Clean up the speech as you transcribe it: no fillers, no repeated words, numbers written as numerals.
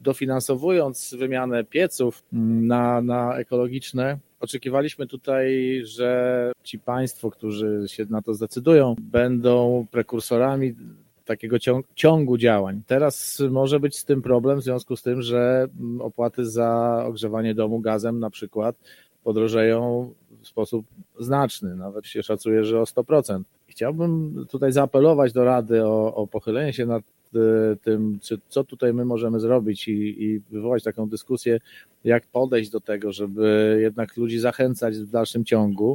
dofinansowując wymianę pieców na ekologiczne, oczekiwaliśmy tutaj, że ci państwo, którzy się na to zdecydują, będą prekursorami takiego ciągu działań. Teraz może być z tym problem w związku z tym, że opłaty za ogrzewanie domu gazem na przykład podrożeją w sposób znaczny, nawet się szacuje, że o 100%. Chciałbym tutaj zaapelować do Rady o pochylenie się nad tym, co tutaj my możemy zrobić i wywołać taką dyskusję, jak podejść do tego, żeby jednak ludzi zachęcać w dalszym ciągu